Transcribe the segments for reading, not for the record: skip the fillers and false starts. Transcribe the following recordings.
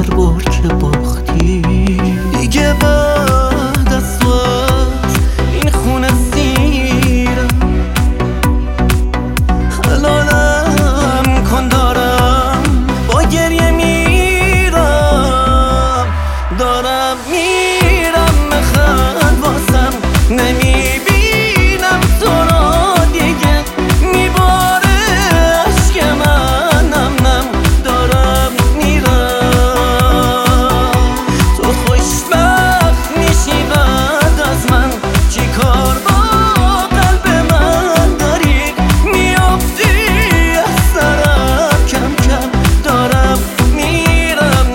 هر بار که باختی. دیگه بعد از تو از این خونه سیرم، حلالم کن دارم با گریه میرم، دارم میرم بخند واسم نمیبینم تو را دیگه، میباره عشق منم نم دارم میرم. تو خوشبخت میشی بعد از من، چی کار با قلب من داری؟ میافتی از سرم کم کم دارم میرم.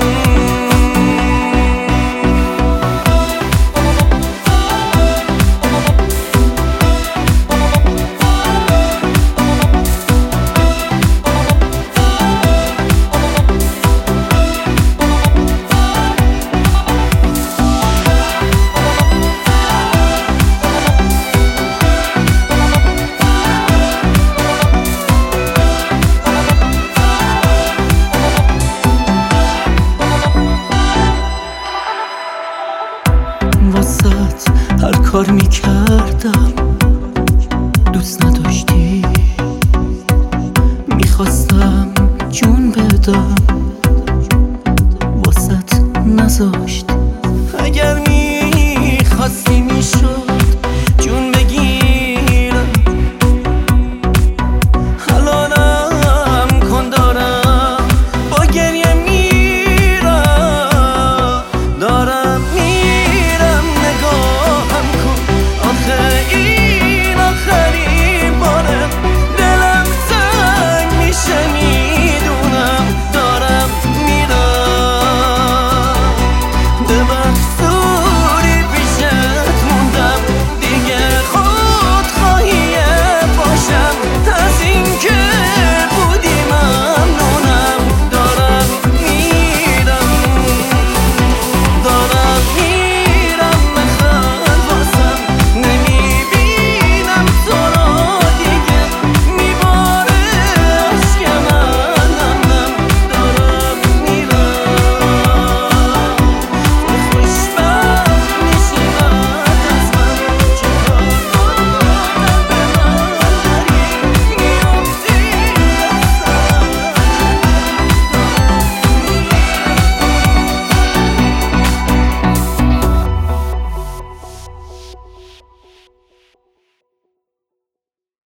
واسط هر کار میکردم دوست نداشتی، میخواستم جون بدم واسط نذاشتی. اگر میخواستی میشد